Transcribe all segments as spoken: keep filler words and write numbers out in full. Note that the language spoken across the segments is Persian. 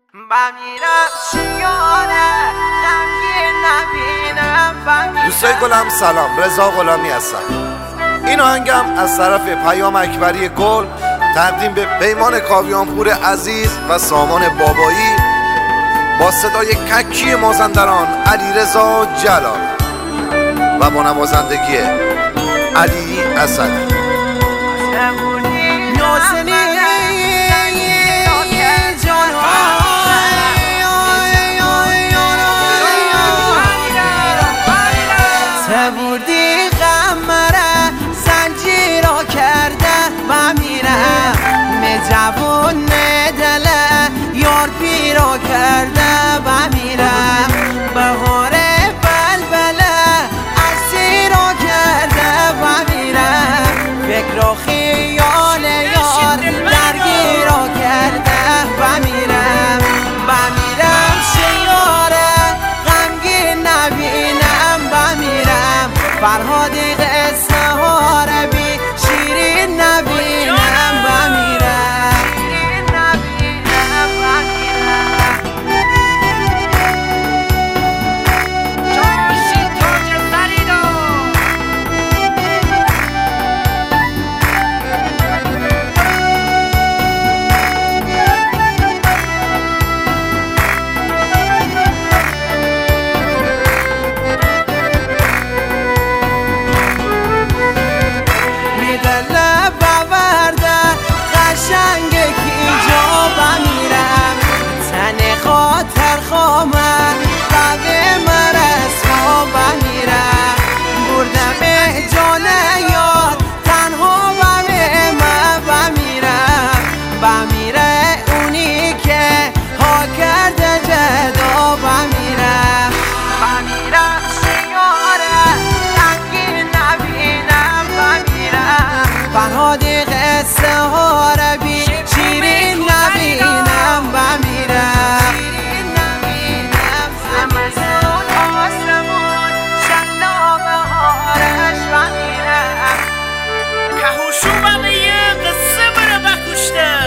دوستای گلم سلام، رضا غلامی هستم. این آهنگم از طرف پیام اکبری گل تقدیم به پیمان کاویانپور عزیز و سامان بابایی با صدای ککی مازندران علیرضا جلال و با نوازندگی علی اسدی. بردی غم مرا زنجیرا کرده و میرم می جوون دله یار پیرا کرده و میرم بهار بلبله اسیرا کرده و میرم فکر و خیال یار درگیرا کرده و میرم و میرم شیاره غمگین نبینم و میرم فرهادی قصه ها رو بی شیرین نبینم و میرم نبینم و میرم جاشی تاج فریدا فرهادی قصه ها رو بی شیرین نبینم و میرم زمستون آسمون شلا بهارش و میرم کهوشوبم یه قصه بره بکشته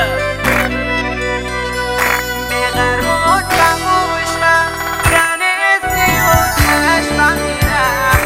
به غربون بموشم کنیزی حسنش و میرم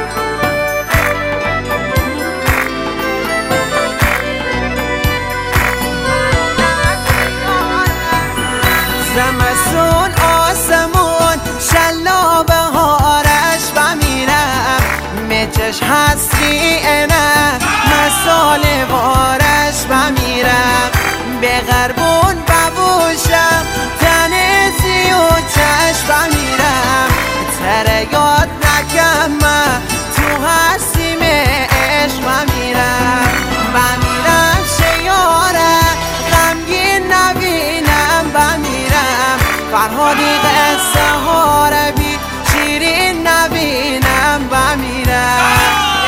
زمستون آسمون شلا بهارش و میرم مچش هستی اینه مسال بارش و میرم به غربون ببوشم تنیزی و چشم و میرم تره یاد نکم تو هستیم عشق و میرم و میرم شیاره غمگین نبینم و میرم فرهادی قصه ها رو بی شیرین نبینم و میرم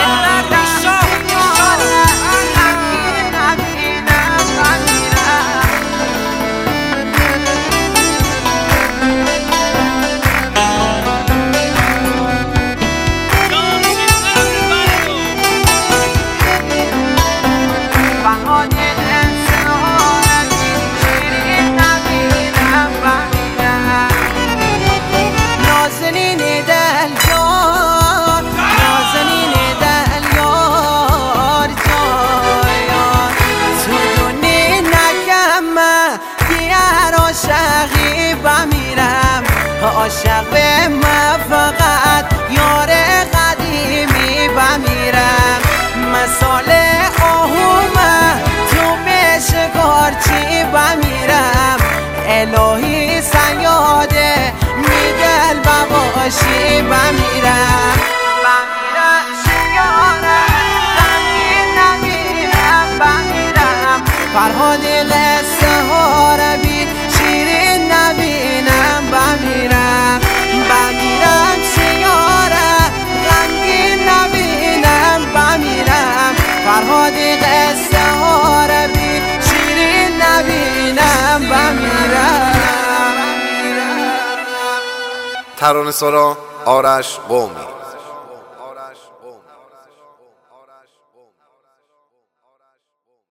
عاشقی و میرم عاشق به من فقط یار قدیمی و میرم مثال آهومه تو به شکارچی و میرم الهی سیاده میدل بباشی و میرم و میرم شیاره غمگین نبینم و میرم فرهادی قصه ها رو بی شیرین نبینم و میرم و میرم شیاره غمگین نبینم و میرم فرهادی قصه ها رو بی شیرین نبینم و میرم. ترانه‌سرا آرش قومی.